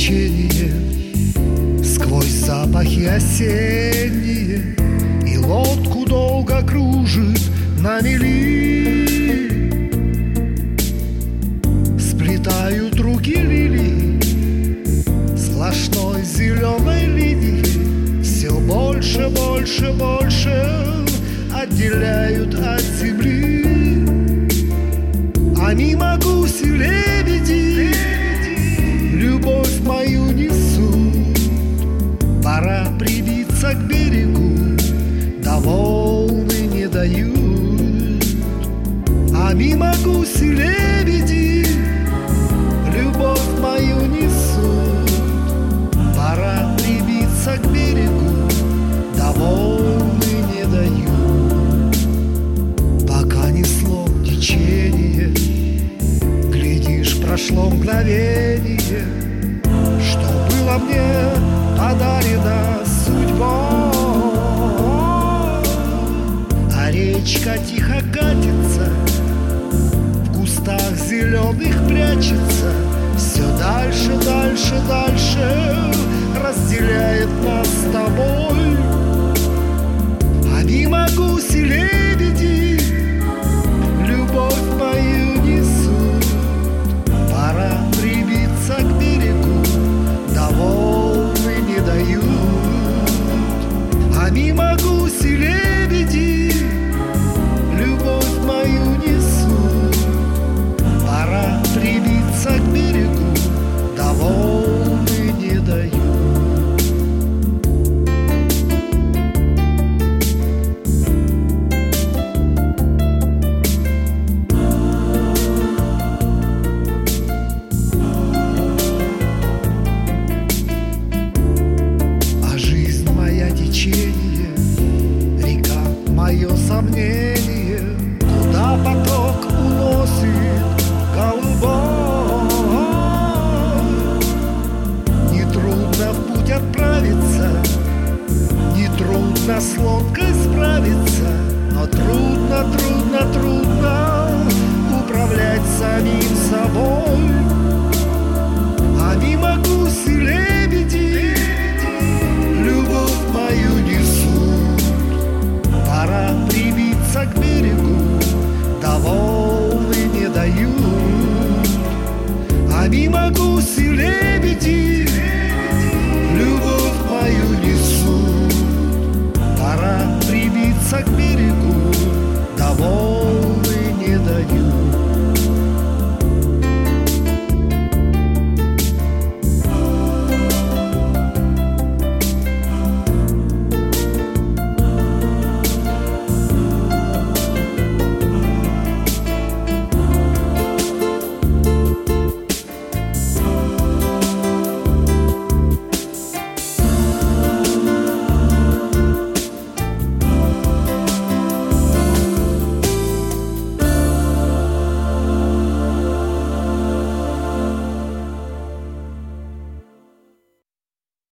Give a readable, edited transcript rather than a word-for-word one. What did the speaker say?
течение, сквозь запахи осенние, и лодку долго кружит на мели. Сплетают руки лилии сплошной зеленой линии, все больше, больше, больше отделяют от земли. А мимо гуси лебеди любовь мою несут. Пора прибиться к берегу, да волны не дают. А мимо гуси лебеди любовь мою несут. Пора прибиться к берегу, да волны не дают. Пока несло течение, глядишь, прошло мгновение, что было мне подарено судьбой. А речка тихо катится, в кустах зеленых прячется, все